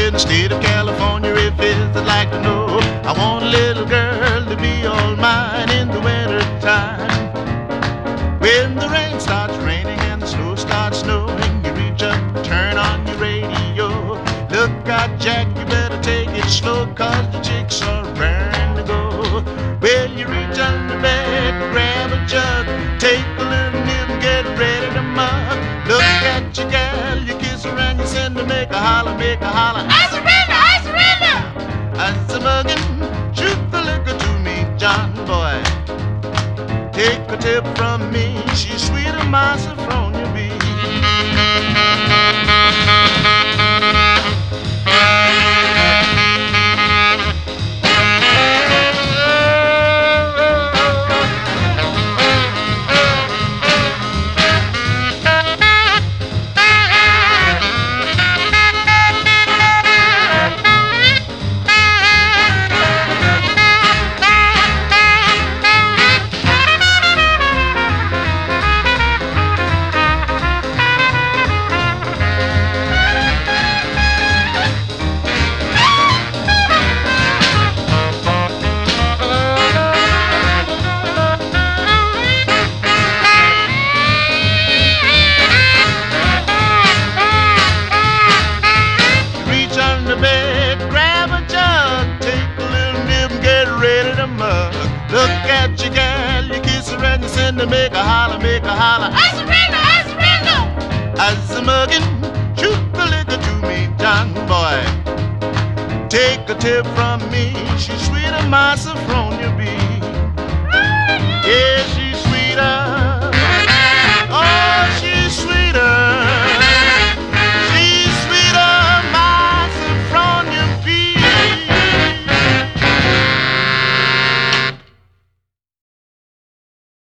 in the state of California, if it's I'd like to know. I want a little girl to be all mine in the winter time. When the rain starts raining and the snow starts snowing, you reach up, turn on your radio. Look out, Jack, you better take it slow, 'cause the chicks are raring to go. Well, you reach under bed, grab a jug, take a little nip, get ready to mug. Look at your gal, you kiss her and you send her, make a holler, make a holler. I surrender, I surrender! As a muggin', shoot the liquor to me, John boy. Take a tip from me, she's sweeter, my Sophronia bee. Look at your gal, you kiss her and you send her, make a holler, make a holler. I surrender, I surrender! As a muggin', shoot the liquor to me, John boy. Take a tip from me, she's sweeter, my Sophronia bee.